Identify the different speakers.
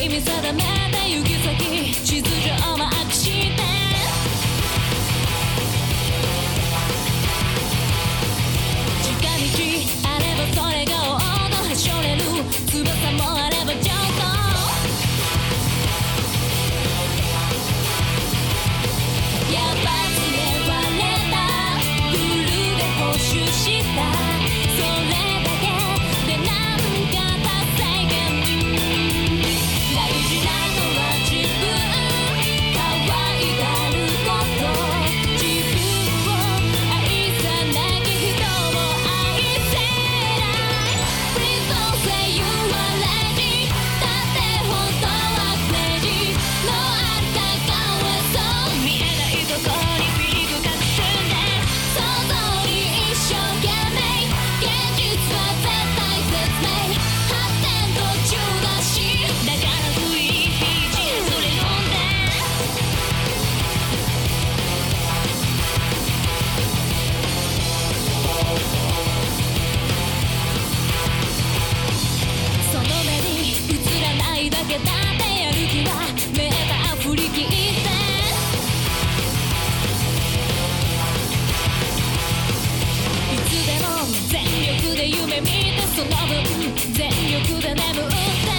Speaker 1: 見定めた行き先地図上マークして近道あればそれが王道はしょれる翼もあれば上等やっぱ告げられたフルで報酬したそれだけでなんか達成感大事なのは自分可愛がること自分を愛さなき人を愛せない Please don't say you are ready だって本当はクレイジーのあんたかわそう見えないとこにビッグ隠すんで想像に一生懸命現実は絶対説明発展途中だしだから不意にそれ飲んでその目に映らないだけだってやる気はメーター振り切っていつでも全力で夢見てその分全力で眠って